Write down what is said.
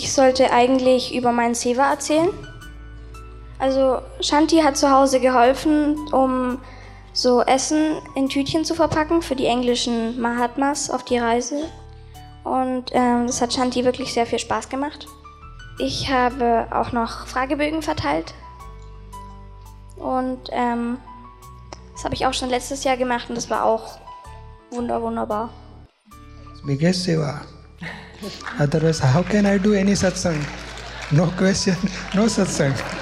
Ich sollte eigentlich über meinen Seva erzählen. Also Shanti hat zu Hause geholfen, um so Essen in Tütchen zu verpacken für die englischen Mahatmas auf die Reise. Und das hat Shanti wirklich sehr viel Spaß gemacht. Ich habe auch noch Fragebögen verteilt. Und das habe ich auch schon letztes Jahr gemacht und das war auch wunderbar. Biggest seva. Otherwise, how can I do any satsang? No question, no satsang.